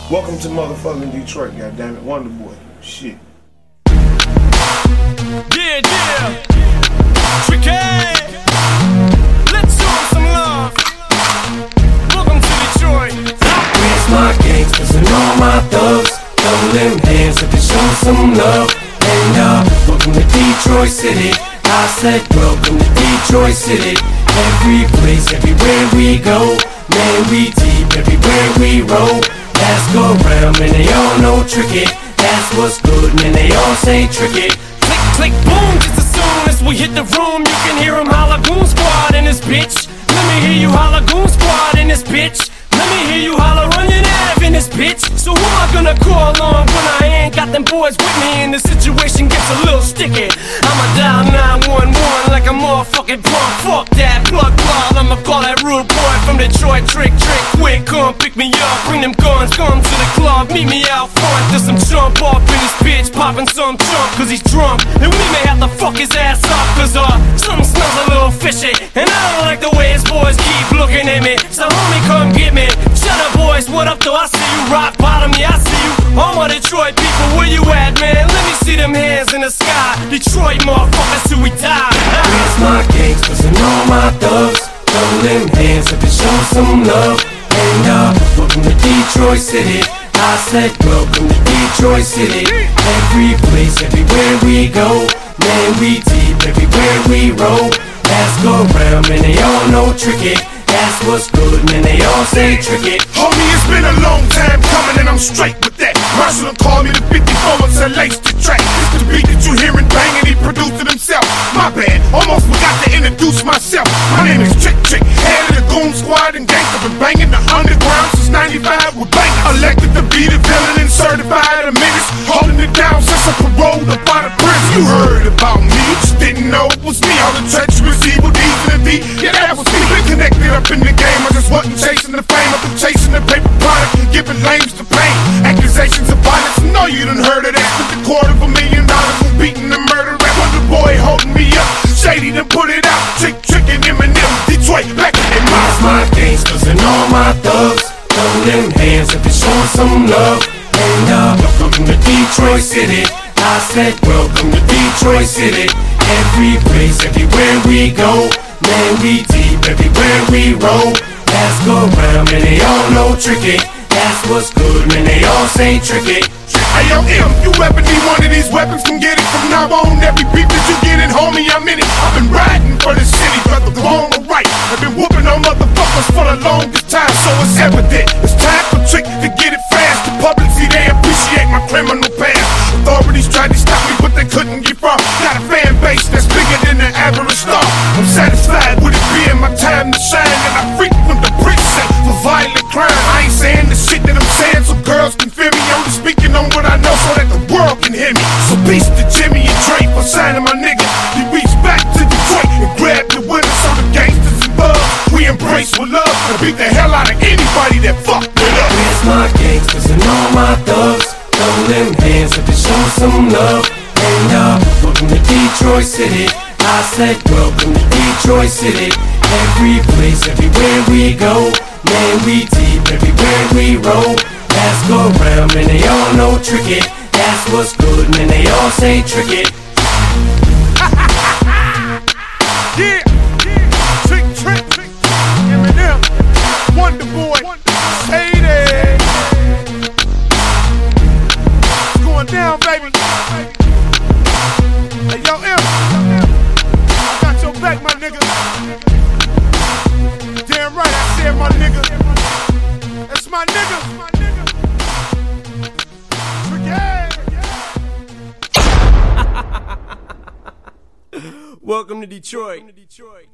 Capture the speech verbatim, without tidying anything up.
Welcome to motherfucking Detroit, goddammit. Wonder Boy. Shit. Yeah, yeah. Tricky. Let's show 'em some love. Welcome to Detroit. Where's my gangsters and all my thugs? Throw them hands up and show some love. And uh, welcome to Detroit City. I said welcome to Detroit City. Every place, everywhere we go, man, we deep everywhere we roll. Ask around, man, they all know tricky. That's what's good, man, they all say tricky. Click, click, boom, just as soon as we hit the room, you can hear 'em holla Goon Squad in this bitch. Let me hear you holla Goon Squad in this bitch. Let me hear you holla Run Your Nav in this bitch. So who am I gonna call on when I ain't got them boys with me and the situation gets a little sticky? I'ma dial nine one one like a motherfucking punk. Fuck that, plug plug, I'ma call that rude boy from Detroit. Trick, trick, quick, come pick me up. Bring them guns, come to the club, meet me out front. There's some jump off in this bitch, popping some jump cause he's drunk. And we may have to fuck his ass up cause uh, something smells a little fishy. And I don't like the way his boys keep looking at me. So homie, come get me. Shut up boys, what up though? I see you rock bottom, yeah I see you. All my Detroit people, where you at man? Let me see them hands in the sky. Detroit motherfuckers till we die. Where's my gangsters and all my thugs? Throw them hands up and show some love. And uh, welcome to Detroit City. I said welcome to Detroit City. Every place, everywhere we go, man, we deep everywhere we roll. Ask around, man, they all know tricky. That's what's good, man, they all say tricky. Homie, it's been a long time coming and I'm straight with that. Marshall called me the fifty-four and said lace the track. It's the beat that you hearing banging, he produced it himself. My bad, almost forgot to introduce myself. My name is Trick Trick, head of the Goon Squad and gangsta. Been banging the underground since ninety-five with banging. Elected to be the villain and certified a menace. Holding it down since I paroled up out of prison. You heard about me, you just didn't know it was me. All the treacherous evil deeds in the D, yeah that was me. Been connected up in the game, I just wasn't chasing the fame. I've been chasing the paper product, giving lames to pain. Accusations of violence, no you done heard of that. With the quarter of a million dollars for beating the murder rap. Wonder Boy holding me up, Shady done put it out. Trick, Trick and Eminem, Detroit back in my Where's my gangsters and all my thugs? Throw them hands up and show some love. And uh, welcome to Detroit City. I said welcome to Detroit City. Every place, everywhere we go, man, we deep everywhere we roll. Ask around, man, they all know tricky. That's what's good, man, they all say tricky. Hey yo, M, you ever need one of these weapons? Come get it from now on. Every beat that you get in, homie, I'm in it. I've been riding for the city, whether wrong or right. I've been whooping on motherfuckers for the longest time, so it's evident. It's time for Trick to get it fast. The public see they appreciate my criminal past. Authorities tried to stop me, but they couldn't get far. Got a fan base that's bigger than the average star. I'm satisfied with it being my time to shine, and I frequent the precinct for violent crime. I ain't saying the shit that I'm saying so girls can feel me. I'm just speaking on what I know so that the world can hear me. So peace to Jimmy and Dre for signing my nigga. He reached back to Detroit and grabbed the winner. So the gangsters and thugs, we embrace with love and beat the hell out of anybody that fuck with us. Where's my gangsters and all my thugs? Throw them hands up and show some love. And uh, welcome to Detroit City. I said welcome to Detroit City. Every place, everywhere we go, man, we deep everywhere we roll. Ask around, man, they all know tricky. That's what's good, man, they all say tricky. Yeah, Trick, Trick, Eminem, Wonder Boy, Shady. It's going down, baby. Hey, yo, M, I got your back, my nigga. Damn right, I said my nigga. That's my nigga. Welcome to Detroit.